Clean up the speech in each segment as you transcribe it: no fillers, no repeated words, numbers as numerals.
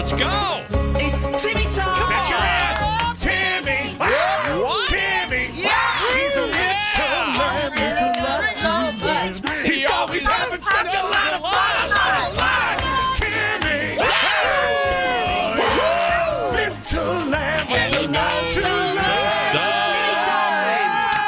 Let's go. It's Timmy time. Bet your ass. Timmy. What? Timmy. Yeah. He's a little lamb. He's always having such a lot of fun. Timmy. Little lamb with a lot to learn. Timmy time.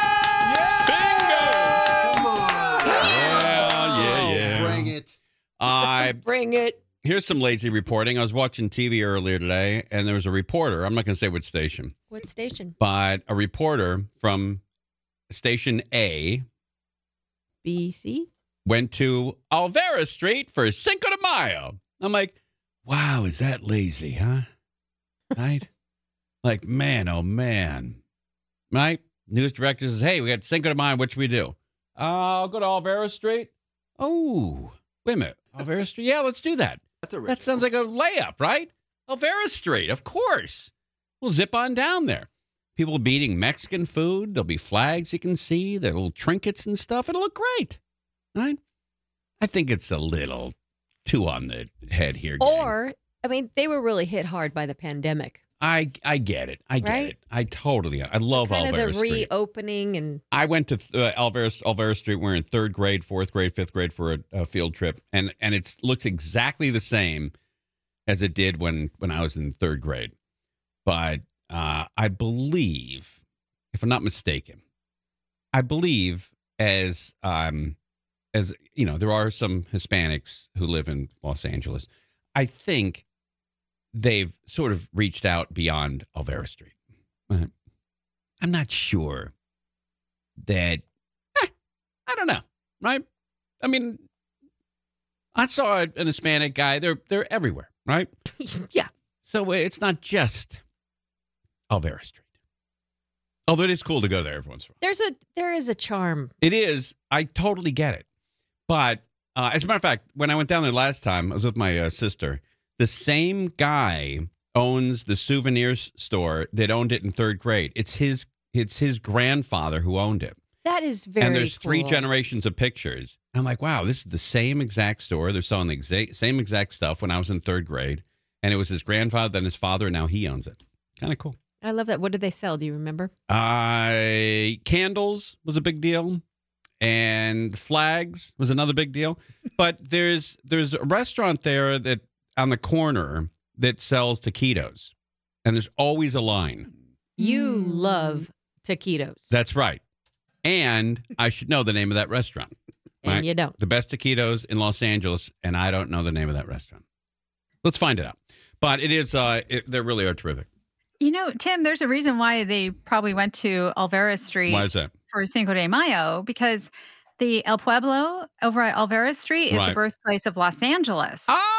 Bring it. Bring it. Here's some lazy reporting. I was watching TV earlier today, and there was a reporter. I'm not going to say which station. What station? But a reporter from Station A BC? went to Alvera Street for Cinco de Mayo. I'm like, wow, is that lazy, huh? Right? Like, man, oh, man. Right? News director says, hey, we got Cinco de Mayo. What should we do? I'll go to Alvera Street. Oh, wait a minute. Alvera Street? Yeah, let's do that. That sounds like a layup, right? Alvera Street, of course. We'll zip on down there. People will be eating Mexican food. There'll be flags you can see. There are little trinkets and stuff. It'll look great, right? I think it's a little too on the head here, gang. Or, I mean, they were really hit hard by the pandemic. I get it. I get Right? it. I love Kind Alvera of the Street. reopening and I went to Alvera Street. We're in third grade, fourth grade, fifth grade for a field trip, and it looks exactly the same as it did when I was in third grade. But I believe, if I'm not mistaken, as you know, there are some Hispanics who live in Los Angeles. I think they've sort of reached out beyond Alvera Street. I'm not sure that, I don't know, right? I mean, I saw an Hispanic guy. They're everywhere, right? yeah. So it's not just Alvera Street. Although it is cool to go there every once in a while. There is a charm. It is. I totally get it. But as a matter of fact, when I went down there last time, I was with my sister. The same guy owns the souvenir store that owned it in third grade. It's his grandfather who owned it. That is very And there's cool. 3 generations of pictures. I'm like, wow, this is the same exact store. They're selling the same exact stuff when I was in third grade. And it was his grandfather, then his father, and now he owns it. Kind of cool. I love that. What did they sell? Do you remember? Candles was a big deal. And flags was another big deal. But there's a restaurant there that on the corner that sells taquitos. And there's always a line. You love taquitos. That's right. And I should know the name of that restaurant. And right? you don't. The best taquitos in Los Angeles, and I don't know the name of that restaurant. Let's find it out. But it is, they really are terrific. You know, Tim, there's a reason why they probably went to Alvera Street Why is that? for Cinco de Mayo, because the El Pueblo over at Alvera Street is Right. the birthplace of Los Angeles.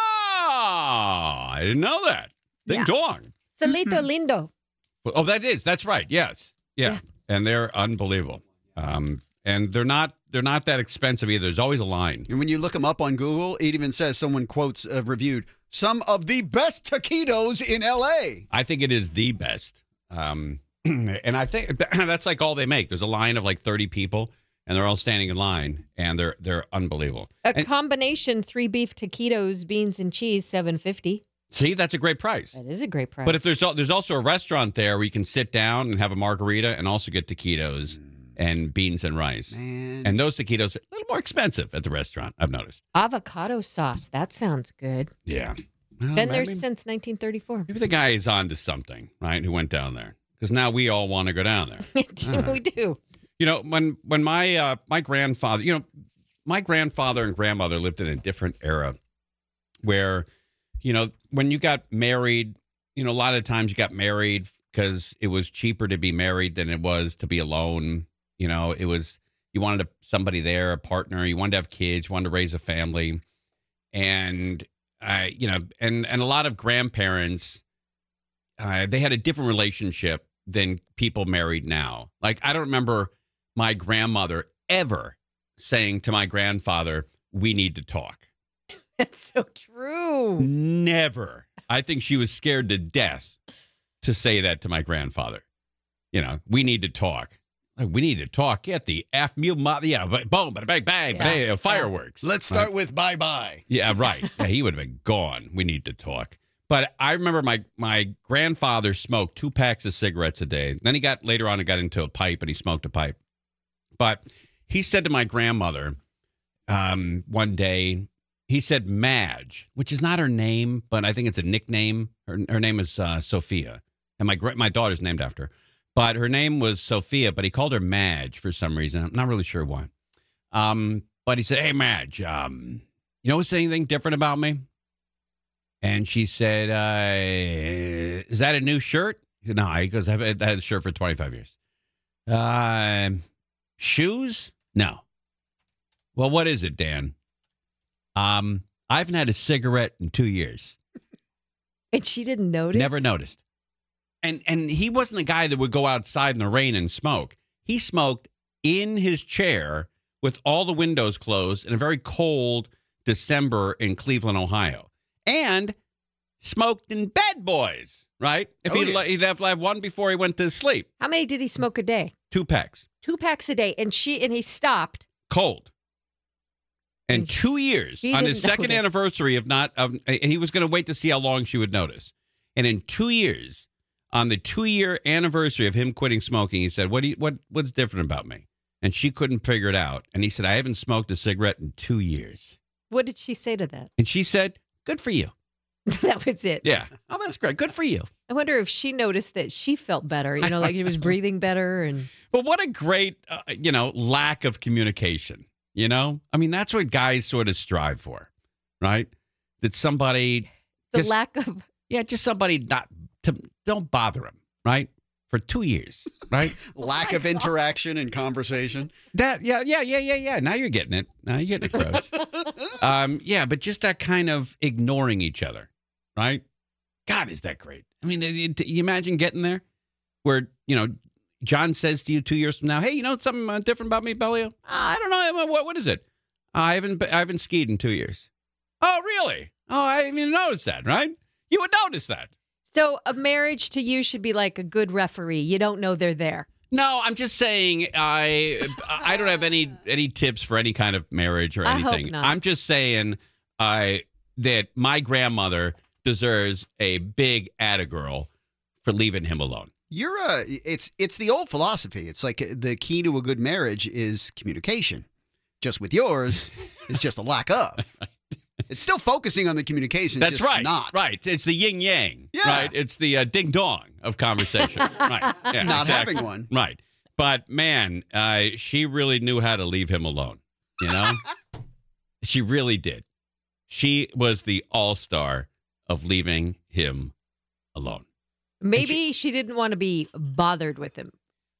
Ah, I didn't know that. Ding Yeah. dong. Solito Lindo. Oh, that's right. Yes. Yeah. And they're unbelievable. And they're not that expensive either. There's always a line. And when you look them up on Google, it even says someone quotes reviewed some of the best taquitos in L.A. I think it is the best. And I think that's like all they make. There's a line of like 30 people, and they're all standing in line, and they're unbelievable. A combination 3 beef taquitos, beans and cheese, $7.50. See, that's a great price. That is a great price. But if there's also a restaurant there where you can sit down and have a margarita and also get taquitos and beans and rice. Man. And those taquitos are a little more expensive at the restaurant, I've noticed. avocado sauce. That sounds good. Yeah. Well, Been there I mean, since 1934. maybe the guy is on to something, right, who went down there. Because now we all want to go down there. We do. You know, when my grandfather, my grandfather and grandmother lived in a different era where, when you got married, a lot of times you got married because it was cheaper to be married than it was to be alone. It was, you wanted somebody there, a partner, you wanted to have kids, you wanted to raise a family. And, and a lot of grandparents, they had a different relationship than people married now. Like, I don't remember my grandmother ever saying to my grandfather, we need to talk. That's so true. Never. I think she was scared to death to say that to my grandfather. We need to talk. Like, we need to talk. Get the F mule, boom, bada bang, bang, bang, fireworks. Let's start with bye-bye. Yeah, right. Yeah, he would have been gone. We need to talk. But I remember my grandfather smoked 2 packs of cigarettes a day. Then later on he got into a pipe and he smoked a pipe. But he said to my grandmother one day, he said Madge, which is not her name, but I think it's a nickname. Her name is Sophia. And my daughter's named after her. But her name was Sophia, but he called her Madge for some reason. I'm not really sure why. But he said, hey, Madge, you notice anything different about me? And she said, is that a new shirt? No, he goes, I've had a shirt for 25 years. Shoes? No. Well, what is it, Dan? I haven't had a cigarette in 2 years. And she didn't notice? Never noticed. And he wasn't a guy that would go outside in the rain and smoke. He smoked in his chair with all the windows closed in a very cold December in Cleveland, Ohio. And smoked in bed, boys, right? He'd have to have one before he went to sleep. How many did he smoke a day? 2 packs. 2 packs a day. And he stopped. Cold. And 2 years She on didn't his second notice. anniversary he was going to wait to see how long she would notice. And in 2 years, on the 2-year anniversary of him quitting smoking, he said, what's different about me? And she couldn't figure it out. And he said, I haven't smoked a cigarette in 2 years. What did she say to that? And she said, good for you. That was it. Yeah. Oh, that's great. Good for you. I wonder if she noticed that she felt better, like she was breathing better. And But what a great, lack of communication, I mean, that's what guys sort of strive for, right? That somebody... lack of... Yeah, just somebody don't bother him, right? For 2 years, right? Lack of interaction and conversation. Yeah. Now you're getting it. Now you're getting it, Crows. Yeah, but just that kind of ignoring each other, right? God, is that great? I mean, you imagine getting there where, John says to you 2 years from now, hey, you know something different about me, Bellio? I don't know. What is it? I haven't skied in 2 years. Oh, really? Oh, I didn't even notice that, right? You would notice that. So a marriage to you should be like a good referee. You don't know they're there. No, I'm just saying I don't have any tips for any kind of marriage or I anything. hope not. I'm just saying that my grandmother deserves a big attagirl for leaving him alone. It's the old philosophy. It's like the key to a good marriage is communication. Just with yours, it's just a lack of. It's still focusing on the communication. That's just right. Not. Right. It's the yin yang. Yeah. Right. It's the ding dong of conversation. Right. Yeah, Not exactly. having one. Right. But man, she really knew how to leave him alone. She really did. She was the all-star of leaving him alone. Maybe she didn't want to be bothered with him.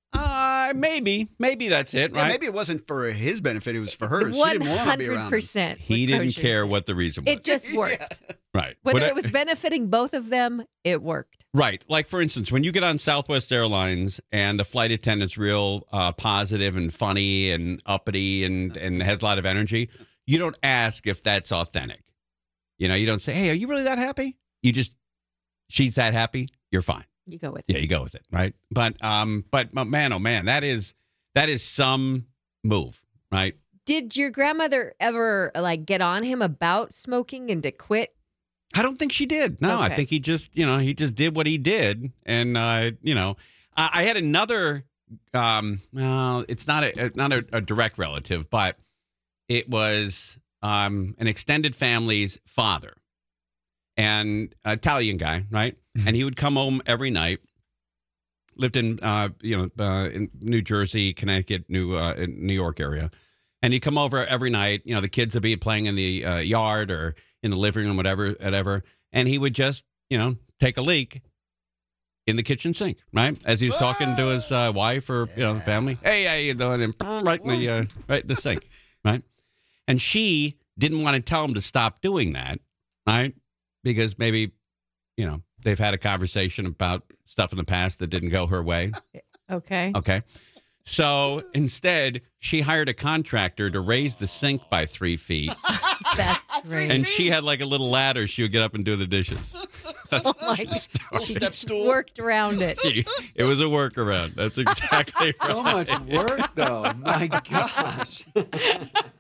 Maybe that's it, Yeah, right? maybe it wasn't for his benefit. It was for hers. She didn't want to be around him. 100%. He didn't care what the reason was. It just worked. Right. Whether it was benefiting both of them, it worked. Right. Like, for instance, when you get on Southwest Airlines and the flight attendant's real positive and funny and uppity and has a lot of energy, you don't ask if that's authentic. You don't say, hey, are you really that happy? You just, she's that happy, you're fine. You go with it. Yeah, you go with it, right? But man, oh man, that is some move, right? Did your grandmother ever get on him about smoking and to quit? I don't think she did. No, Okay. I think he just did what he did, and I had another. Well, it's not a direct relative, but it was an extended family's father, and Italian guy, right? And he would come home every night. Lived in in New Jersey, Connecticut, in New York area, and he'd come over every night. The kids would be playing in the yard or in the living room, whatever, and he would just take a leak in the kitchen sink, right? As he was talking to his wife or the family. Hey, how you doing? And right in the sink, right? And she didn't want to tell him to stop doing that, right? Because maybe they've had a conversation about stuff in the past that didn't go her way. Okay. Okay. So instead, she hired a contractor to raise the sink by 3 feet. That's great. And she had like a little ladder. She would get up and do the dishes. That's Oh my the story. She Step stool. worked around it. It was a workaround. That's exactly right. So much work, though. My gosh.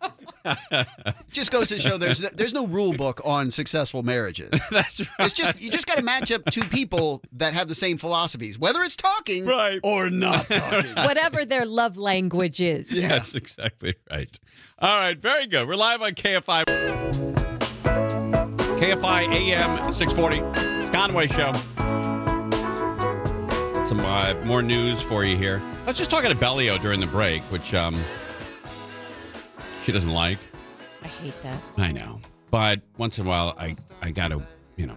Just goes to show there's no rule book on successful marriages. That's right. It's just you just got to match up two people that have the same philosophies, whether it's talking Right. or not talking. Whatever their love language is. Yeah. That's exactly right. All right, very good. We're live on KFI. KFI AM 640. Conway Show. Some more news for you here. I was just talking to Bellio during the break, which she doesn't like. I hate that. I know. But once in a while, I got to,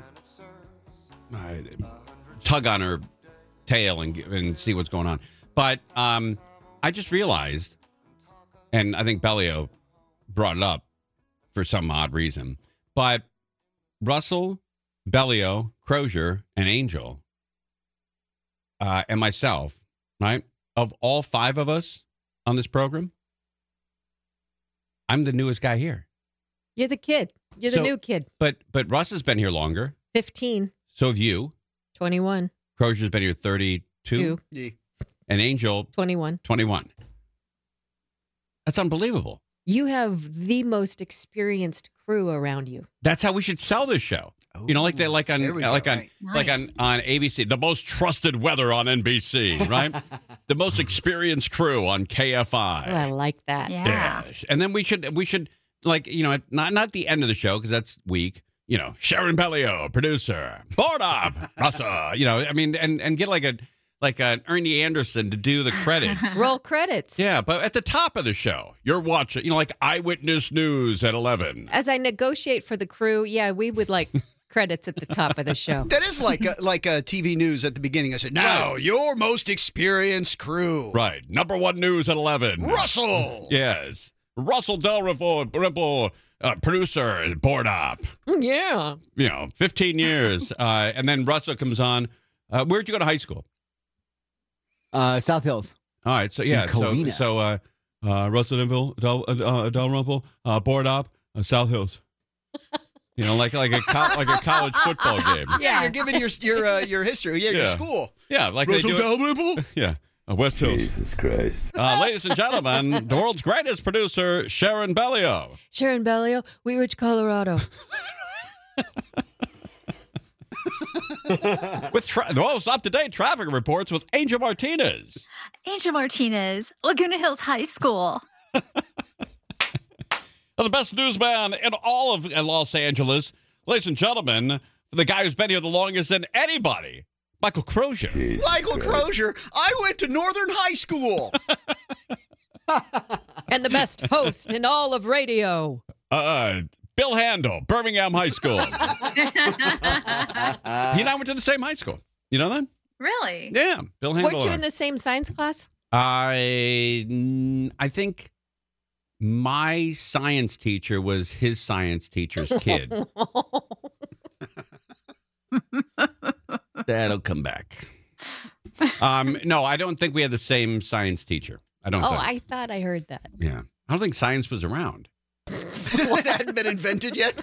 tug on her tail and see what's going on. But I just realized, and I think Bellio brought it up for some odd reason, but Russell, Bellio, Crozier, and Angel, and myself, right? Of all five of us on this program, I'm the newest guy here. You're the kid. You're the So- new kid. But Russ has been here longer. 15, So have you. 21, Crozier's been here 32. 2, Yeah. And Angel, 21. 21. That's unbelievable. You have the most experienced crew around you. That's how we should sell this show. Like they like on There we go. like on Right. like on ABC, the most trusted weather on NBC, right? The most experienced crew on KFI. Oh, I like that. Yeah. And then we should like, not the end of the show because that's weak. Sharon Bellio, producer, board up, Russell. And get like an Ernie Anderson to do the credits. Roll credits. Yeah, but at the top of the show, you're watching, like Eyewitness News at 11. As I negotiate for the crew, we would like credits at the top of the show. That is like a TV news at the beginning. I said, now your most experienced crew. Right. Number one news at 11. Russell. Yes. Russell Dalrymple, producer, board op. Yeah. 15 years. And then Russell comes on. Where'd you go to high school? South Hills. All right. So, yeah. In Covina. So Russell Dalrymple, board op, South Hills. Like a college football game. Yeah, you're giving your history. Yeah, your Yeah. school. Yeah, like they Russell do. Dalrymple. Yeah. West Hills. Jesus Christ. Ladies and gentlemen, the world's greatest producer, Sharon Bellio. Sharon Bellio, Wheat Ridge, Colorado. With the most up-to-date traffic reports with Angel Martinez. Angel Martinez, Laguna Hills High School. The best newsman in all of Los Angeles. Ladies and gentlemen, the guy who's been here the longest than anybody, Michael Crozier. Jesus Michael Christ. Crozier. I went to Northern High School. And the best host in all of radio. Bill Handel, Birmingham High School. He and I went to the same high school. You know that? Really? Yeah, Bill Handel. Weren't you in the same science class? I think my science teacher was his science teacher's kid. That'll come back. No, I don't think we had the same science teacher. I don't think. I thought I heard that. Yeah. I don't think science was around. It hadn't been invented yet.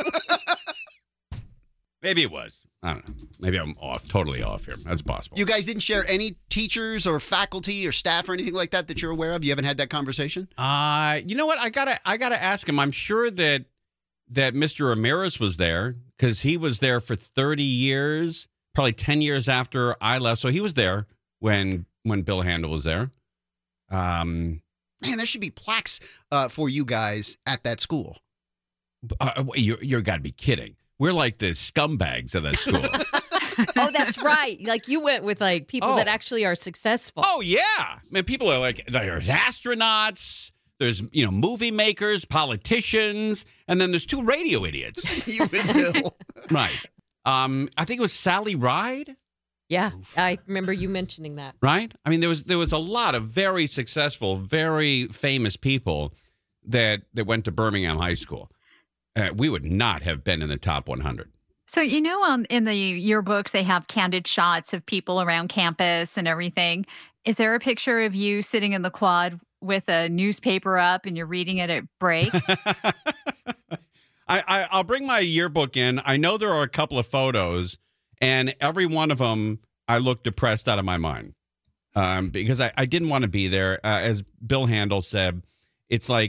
Maybe it was. I don't know. Maybe I'm totally off here. That's possible. You guys didn't share any teachers or faculty or staff or anything like that you're aware of? You haven't had that conversation? You know what? I gotta ask him. I'm sure that Mr. Ramirez was there because he was there for 30 years, probably 10 years after I left. So he was there when Bill Handel was there. Man, there should be plaques for you guys at that school. You're got to be kidding. We're like the scumbags of that school. Oh, that's right. Like you went with like people that Oh. actually are successful. Oh yeah, man. People are like, there's astronauts, there's movie makers, politicians, and then there's two radio idiots. You and Bill. Right. I think it was Sally Ride. Yeah, I remember you mentioning that. Right. I mean, there was a lot of very successful, very famous people that went to Birmingham High School. We would not have been in the top 100. So, in the yearbooks, they have candid shots of people around campus and everything. Is there a picture of you sitting in the quad with a newspaper up and you're reading it at break? I'll bring my yearbook in. I know there are a couple of photos, and every one of them, I look depressed out of my mind because I didn't want to be there. As Bill Handel said, it's like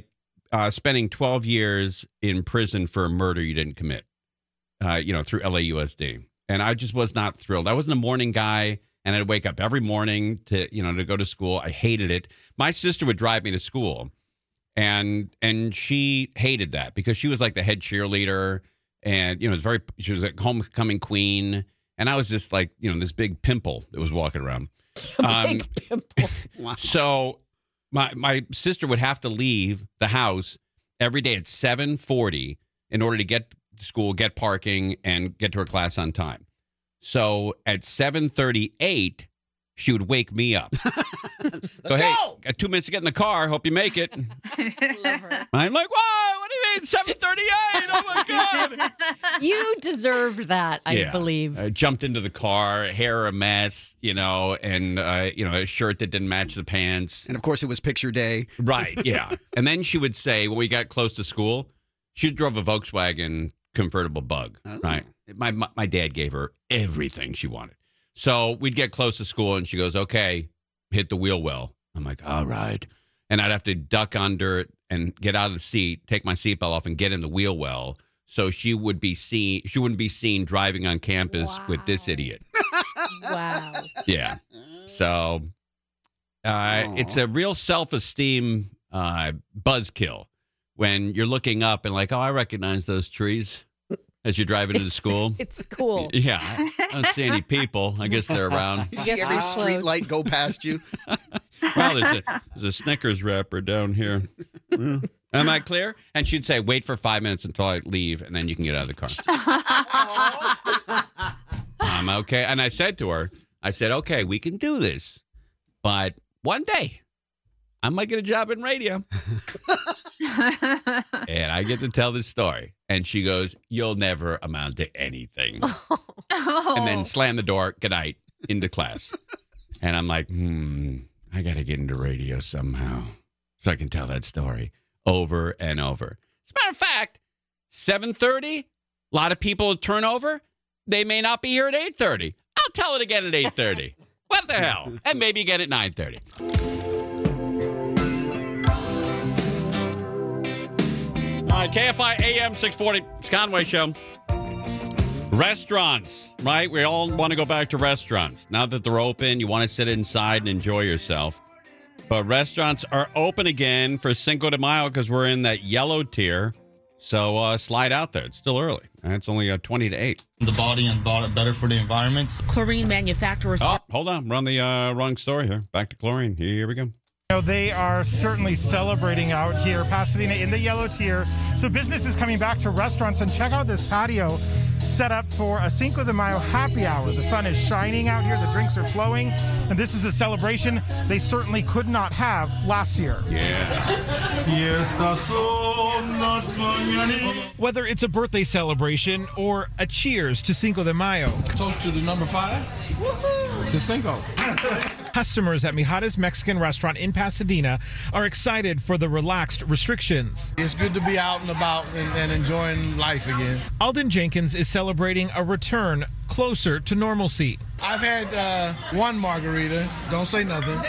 spending 12 years in prison for a murder you didn't commit, through LAUSD. And I just was not thrilled. I wasn't a morning guy, and I'd wake up every morning to go to school. I hated it. My sister would drive me to school, and she hated that because she was like the head cheerleader, and she was like homecoming queen, and I was just like this big pimple that was walking around. Big pimple. Wow. So my sister would have to leave the house every day at 7:40 in order to get to school, get parking, and get to her class on time. So at 7:38, she would wake me up. Hey, got 2 minutes to get in the car. Hope you make it. Love her. I'm like, whoa, what do you mean 7:38? Oh my God. You deserved that, I Yeah. believe. I jumped into the car, hair a mess, and a shirt that didn't match the pants. And of course, it was picture day. Right, yeah. And then she would say, when we got close to school, she drove a Volkswagen convertible Bug, Oh. right? My dad gave her everything she wanted. So we'd get close to school, and she goes, okay, hit the wheel well. I'm like, all right. And I'd have to duck under it and get out of the seat, take my seatbelt off, and get in the wheel well. So she wouldn't be seen driving on campus with this Wow. idiot. Wow. Yeah. So it's a real self-esteem buzzkill when you're looking up and like, oh, I recognize those trees as you're driving to school. It's cool. Yeah. I don't see any people. I guess they're around. You see Guess every we're street close. light go past you. Wow, there's a Snickers wrapper down here. Yeah. Am I clear? And she'd say, wait for 5 minutes until I leave, and then you can get out of the car. I'm okay. And I said to her, okay, we can do this. But one day, I might get a job in radio. And I get to tell this story. And she goes, you'll never amount to anything. And then slam the door, good night, into class. And I'm like, I got to get into radio somehow so I can tell that story over and over. As a matter of fact, 7:30, a lot of people turn over. They may not be here at 8:30. I'll tell it again at 8:30. What the hell? And maybe again at 9:30. All right, KFI AM 640, it's Conway Show. Restaurants, right? We all want to go back to restaurants. Now that they're open, you want to sit inside and enjoy yourself. But restaurants are open again for Cinco de Mayo because we're in that yellow tier. So slide out there. It's still early. It's only 20 to 8. The body and better for the environment. Chlorine manufacturers. Oh, hold on. We're on the wrong story here. Back to chlorine. Here we go. They are certainly celebrating out here, Pasadena, in the yellow tier. So business is coming back to restaurants, and check out this patio set up for a Cinco de Mayo happy hour. The sun is shining out here, the drinks are flowing, and this is a celebration they certainly could not have last year. Yeah. Whether it's a birthday celebration or a cheers to Cinco de Mayo, Toast to the number 5. To Cinco. customers at Mijares Mexican Restaurant in Pasadena are excited for the relaxed restrictions. It's good to be out and about and enjoying life again. Alden Jenkins is celebrating a return closer to normalcy. I've had one margarita. Don't say nothing.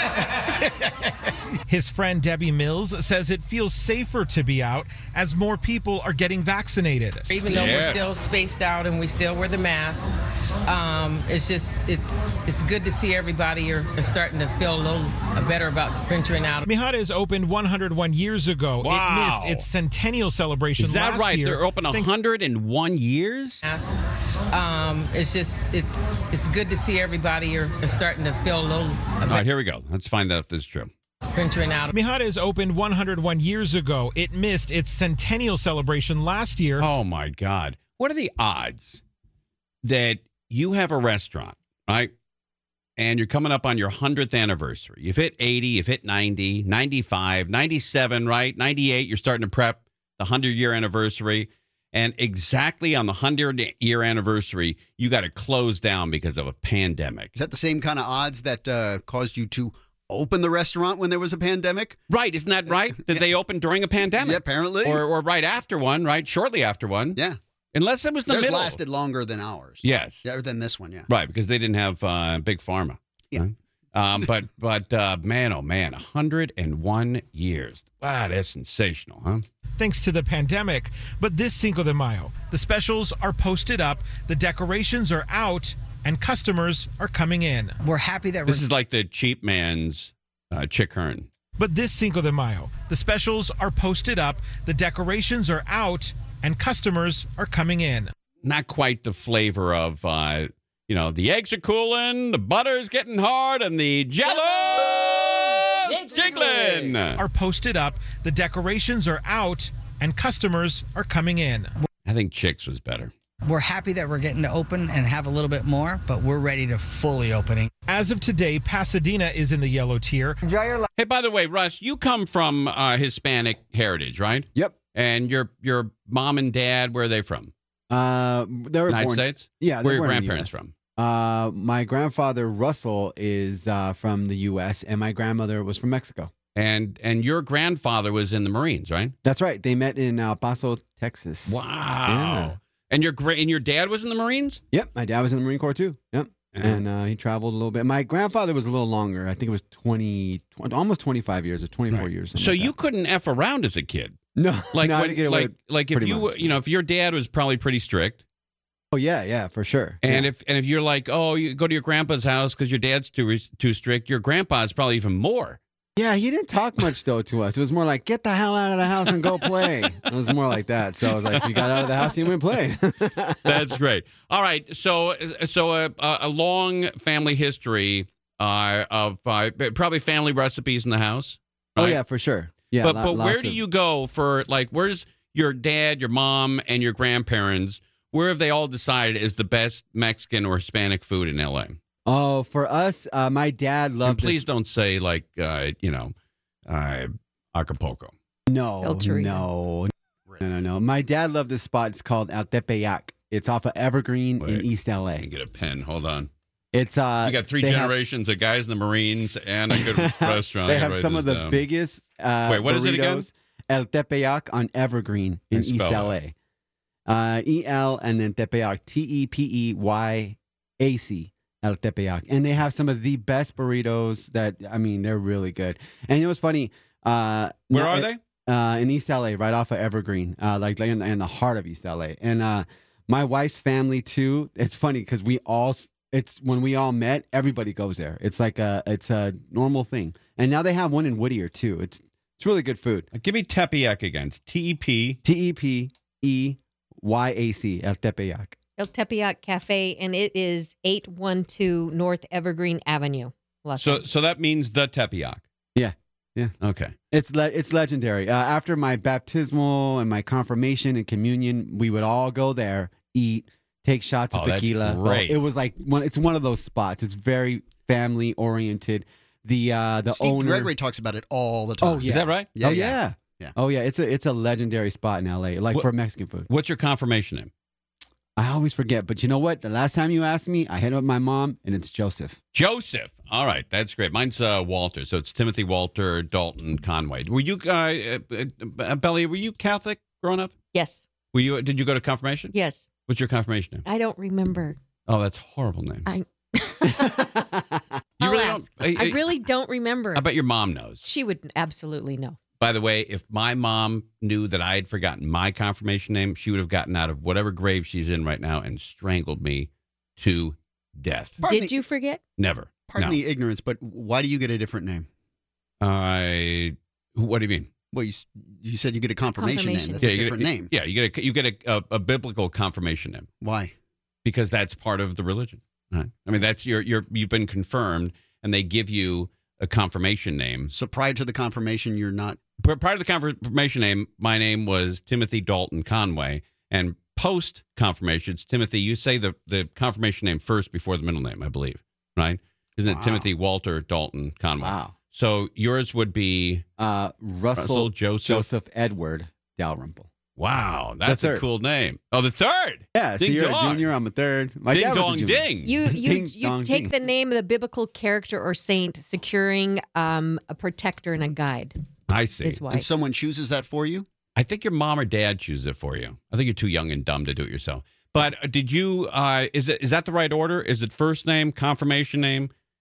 His friend Debbie Mills says it feels safer to be out as more people are getting vaccinated. Even though we're still spaced out and we still wear the mask, it's good to see everybody are starting to feel a little better about venturing out. Mijares opened 101 years ago. Wow. It missed its centennial celebration Is that last right? year. They're open 101 years? It's good to see everybody are starting to feel a little All right, here we go. Let's find out if this is true. venturing out. Mijares opened 101 years ago. It missed its centennial celebration last year. Oh, my God. What are the odds that you have a restaurant, right? And you're coming up on your 100th anniversary. You've hit 80, you've hit 90, 95, 97, right? 98, you're starting to prep the 100-year anniversary. And exactly on the 100-year anniversary, you got to close down because of a pandemic. Is that the same kind of odds that caused you to open the restaurant when there was a pandemic? Right. Isn't that right? That they opened during a pandemic? Yeah, apparently. Or right after one, right? Shortly after one. Yeah. Unless it was the Theirs middle. lasted longer than ours. Yes. Yeah, than this one, yeah. Right, because they didn't have big pharma. Yeah. Right? But man, oh man, 101 years. Wow, that's sensational, huh? Thanks to the pandemic. But this Cinco de Mayo, the specials are posted up, the decorations are out, and customers are coming in. We're happy that This is like the cheap man's Chick Hearn. But this Cinco de Mayo, the specials are posted up, the decorations are out, and customers are coming in. Not quite the flavor of, the eggs are cooling, the butter's getting hard, and the Jell-O's jiggling. Are posted up, the decorations are out, and customers are coming in. I think Chick's was better. we're happy that we're getting to open and have a little bit more, but we're ready to fully opening. As of today, Pasadena is in the yellow tier. Enjoy your life. Hey, by the way, Russ, you come from Hispanic heritage, right? Yep. And your mom and dad, where are they from? They were United born, States? Yeah. Where are they your were in the grandparents US. from? My grandfather Russell is from the U.S. and my grandmother was from Mexico. And your grandfather was in the Marines, right? That's right. They met in El Paso, Texas. Wow. Yeah. And your dad was in the Marines? Yep. My dad was in the Marine Corps too. Yep. Yeah. And he traveled a little bit. My grandfather was a little longer. I think it was 20 almost 25 years or 24 years. So you couldn't F around as a kid. No. Like no, I when, didn't get away with like if pretty you much. if your dad was probably pretty strict. Oh yeah, for sure. And Yeah. if you're like, oh, you go to your grandpa's house because your dad's too strict, your grandpa's probably even more. Yeah, he didn't talk much though to us. It was more like, get the hell out of the house and go play. It was more like that. So I was like, you got out of the house, you went and played. That's great. All right, so a long family history of probably family recipes in the house. Oh right? yeah, for sure. Yeah, but where do you go for where's your dad, your mom, and your grandparents? Where have they all decided is the best Mexican or Hispanic food in LA? Oh, for us, my dad And loved. please don't say Acapulco. No, El Torito. no. My dad loved this spot. It's called El Tepeyac. It's off of Evergreen Wait. in East LA. Let me get a pen. Hold on. It's You got three they have- generations of guys in the Marines and a good restaurant. They I gotta have write some this of the down. biggest Wait, what is it again? burritos. El Tepeyac on Evergreen in How do you East spell LA. EL and then Tepeyac. Tepeyyac. El Tepeyac. And they have some of the best burritos that, I mean, they're really good. And you know what's funny? Where are they? In East LA, right off of Evergreen, like in the heart of East LA. And my wife's family too. It's funny because when we all met, everybody goes there. It's like it's a normal thing. And now they have one in Whittier too. It's really good food. Give me Tepeyac again. It's T-E-P. Tepeyyac. El Tepeyac. El Tepeyac Cafe, and it is 812 North Evergreen Avenue. Los Angeles. So that means the Tepeyac. Yeah. Okay. It's legendary. After my baptismal and my confirmation and communion, we would all go there, eat, take shots of Oh, that's tequila. great. It was like it's one of those spots. It's very family oriented. The Steve owner. Gregory talks about it all the time. Oh, yeah. Is that right? Yeah, oh yeah. yeah. Oh yeah. It's a legendary spot in LA, like What- for Mexican food. What's your confirmation name? I always forget, but you know what? The last time you asked me, I hit up my mom, and it's Joseph. Joseph. All right, that's great. Mine's Walter. So it's Timothy Walter Dalton Conway. Were you, Belly? Were you Catholic growing up? Yes. Were you? Did you go to confirmation? Yes. What's your confirmation name? I don't remember. Oh, that's a horrible name. You I'll really ask. don't. I really don't remember. I bet your mom knows. She would absolutely know. By the way, if my mom knew that I had forgotten my confirmation name, she would have gotten out of whatever grave she's in right now and strangled me to death. Pardon Did the- you forget? Never. Pardon No. the ignorance, but why do you get a different name? What do you mean? Well, you said you get a confirmation name. Confirmation. That's a you get different name. Yeah, you get a biblical confirmation name Why? because that's part of the religion. Right? I mean, that's you've been confirmed, and they give you a confirmation name. So prior to the confirmation, you're not. Prior to the confirmation name, my name was Timothy Dalton Conway, and post confirmation, it's Timothy. You say the confirmation name first before the middle name, I believe, right? Isn't it Wow. Timothy Walter Dalton Conway? Wow. So yours would be Russell Joseph. Edward Dalrymple. Wow, that's a third. cool name. Oh, the third. Yeah, so Ding you're dong. a junior, I'm a third. My Ding dad was a dong junior. ding. You Ding dong take ding. the name of the biblical character or saint securing a protector and a guide. I see. Is why. And someone chooses that for you. I think your mom or dad chooses it for you. I think you're too young and dumb to do it yourself. But did you? Is that the right order? Is it first name, confirmation name,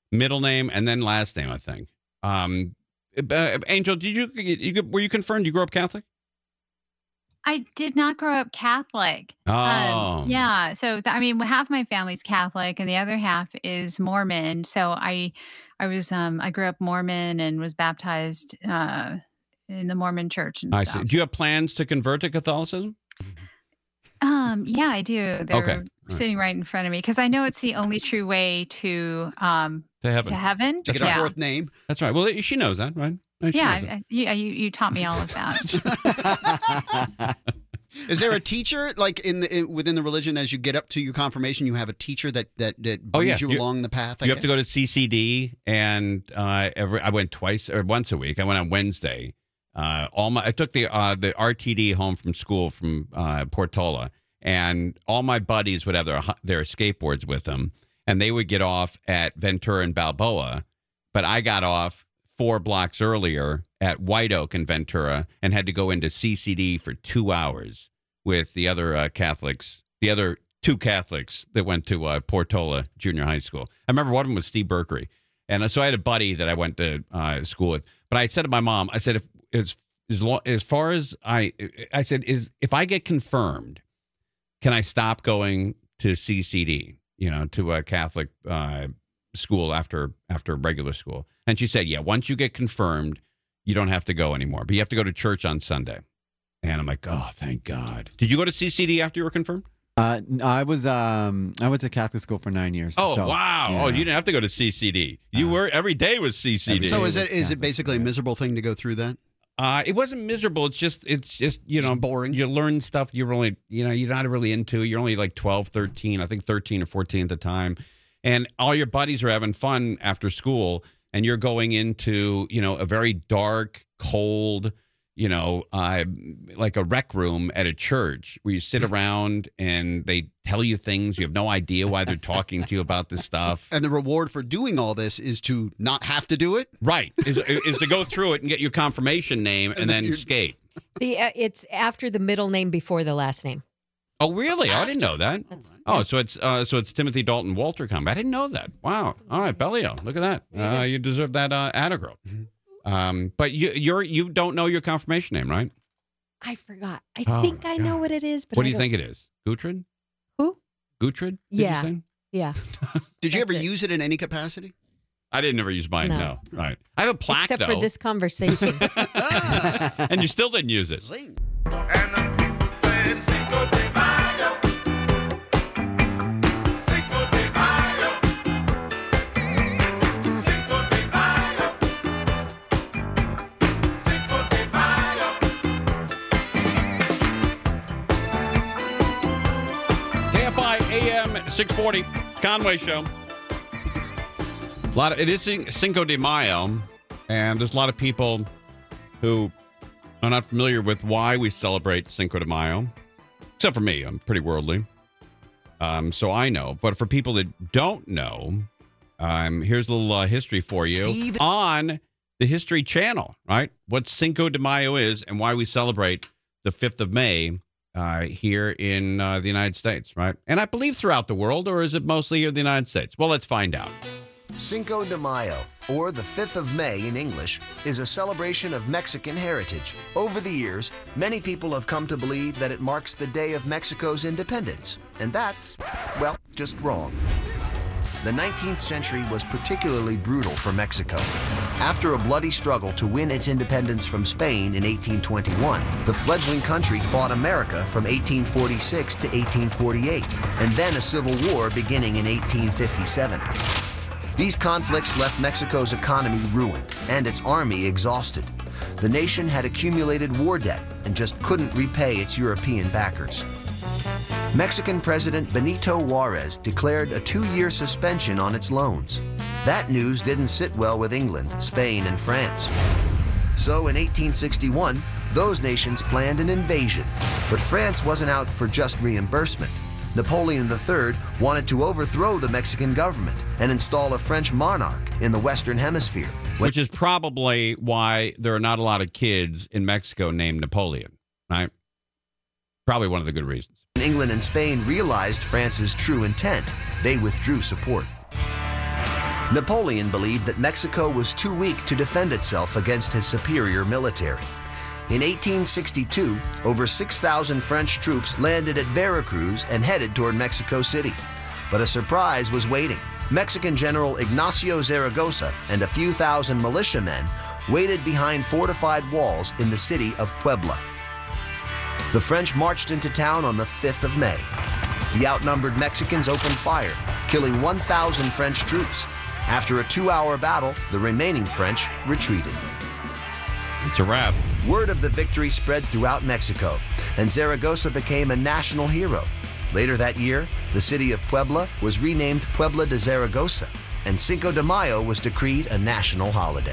middle name, and then last name, I think. Angel, were you confirmed you grew up Catholic? I did not grow up Catholic. Oh. Yeah. So, I mean, half my family's Catholic and the other half is Mormon. So I grew up Mormon and was baptized in the Mormon church and I stuff. see. Do you have plans to convert to Catholicism? Yeah, I do. They're Okay. sitting right in front of me because I know it's the only true way to heaven. To heaven. To get a fourth name. That's right. Well, she knows that, right? She knows that. You taught me all of that. Is there a teacher like within the religion as you get up to your confirmation? You have a teacher that brings you along the path. You have to go to CCD, and I went twice or once a week. I went on Wednesday. I took the RTD home from school from Portola, and all my buddies would have their skateboards with them, and they would get off at Ventura and Balboa, but I got off 4 blocks earlier at White Oak and Ventura and had to go into CCD for 2 hours with the other Catholics, the other 2 Catholics that went to Portola Junior High School. I remember one of them was Steve Berkery. And so I had a buddy that I went to school with. But I said to my mom, I said, if I get confirmed, can I stop going to CCD, to a Catholic school after regular school? And she said, yeah, once you get confirmed, you don't have to go anymore, but you have to go to church on Sunday. And I'm like, oh, thank God. Did you go to CCD after you were confirmed? I went to Catholic school for 9 years. Oh, so, wow. yeah. Oh, you didn't have to go to CCD. You were every day was CCD. So is it basically a miserable thing to go through that? It wasn't miserable. It's just boring. You learn stuff you're really, you're not really into. You're only like 12, 13, I think 13 or 14 at the time. And all your buddies are having fun after school, and you're going into, a very dark, cold, like a rec room at a church where you sit around and they tell you things. You have no idea why they're talking to you about this stuff. And the reward for doing all this is to not have to do it? Right. Is to go through it and get your confirmation name and then skate. It's after the middle name before the last name. Oh, really? I didn't know that. So it's Timothy Dalton Walter Combat. I didn't know that. Wow. All right, Bellio. Look at that. You deserve that Attagirl. But you don't know your confirmation name, right? I forgot. I think I know what it is. But what do you think it is? Gutrid? Who? Gutrid? Yeah. Yeah. Did you ever use it in any capacity? I didn't ever use mine. No. Right. I have a plaque Except though. for this conversation. And you still didn't use it. Zing. KFI AM 640, Conway Show. It is Cinco de Mayo, and there's a lot of people who are not familiar with why we celebrate Cinco de Mayo. Except for me, I'm pretty worldly. So I know. But for people that don't know, here's a little history for you on the History Channel, right? What Cinco de Mayo is and why we celebrate the 5th of May here in the United States, right? And I believe throughout the world, or is it mostly here in the United States? Well, let's find out. Cinco de Mayo, or the 5th of May in English, is a celebration of Mexican heritage. Over the years, many people have come to believe that it marks the day of Mexico's independence, and that's, well, just wrong. The 19th century was particularly brutal for Mexico. After a bloody struggle to win its independence from Spain in 1821, the fledgling country fought America from 1846 to 1848, and then a civil war beginning in 1857. These conflicts left Mexico's economy ruined and its army exhausted. The nation had accumulated war debt and just couldn't repay its European backers. Mexican President Benito Juarez declared a 2-year suspension on its loans. That news didn't sit well with England, Spain, and France. So in 1861, those nations planned an invasion. But France wasn't out for just reimbursement. Napoleon III wanted to overthrow the Mexican government and install a French monarch in the Western Hemisphere. Which is probably why there are not a lot of kids in Mexico named Napoleon, right? Probably one of the good reasons. When England and Spain realized France's true intent, they withdrew support. Napoleon believed that Mexico was too weak to defend itself against his superior military. In 1862, over 6,000 French troops landed at Veracruz and headed toward Mexico City. But a surprise was waiting. Mexican General Ignacio Zaragoza and a few thousand militiamen waited behind fortified walls in the city of Puebla. The French marched into town on the 5th of May. The outnumbered Mexicans opened fire, killing 1,000 French troops. After a 2-hour battle, the remaining French retreated. It's a wrap. Word of the victory spread throughout Mexico, and Zaragoza became a national hero. Later that year, the city of Puebla was renamed Puebla de Zaragoza, and Cinco de Mayo was decreed a national holiday.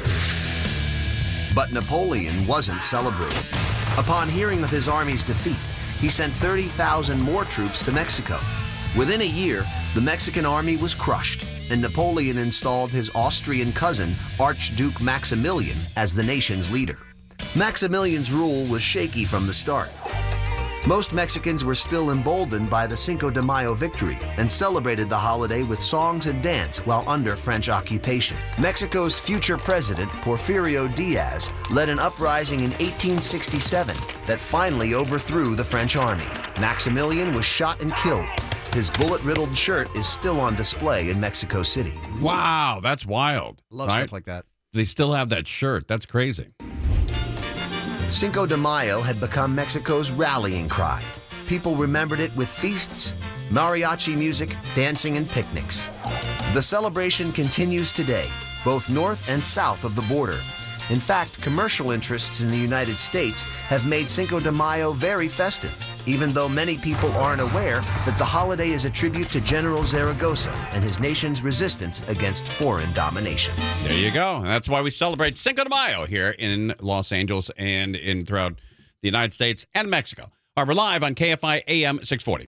But Napoleon wasn't celebrated. Upon hearing of his army's defeat, he sent 30,000 more troops to Mexico. Within a year, the Mexican army was crushed, and Napoleon installed his Austrian cousin, Archduke Maximilian, as the nation's leader. Maximilian's rule was shaky from the start. Most Mexicans were still emboldened by the Cinco de Mayo victory and celebrated the holiday with songs and dance while under French occupation. Mexico's future president, Porfirio Diaz, led an uprising in 1867 that finally overthrew the French army. Maximilian was shot and killed. His bullet-riddled shirt is still on display in Mexico City. Wow, that's wild. Love right? stuff like that. They still have that shirt. That's crazy. Cinco de Mayo had become Mexico's rallying cry. People remembered it with feasts, mariachi music, dancing, and picnics. The celebration continues today, both north and south of the border. In fact, commercial interests in the United States have made Cinco de Mayo very festive, even though many people aren't aware that the holiday is a tribute to General Zaragoza and his nation's resistance against foreign domination. There you go. And that's why we celebrate Cinco de Mayo here in Los Angeles and throughout the United States and Mexico. All right, we're live on KFI AM 640.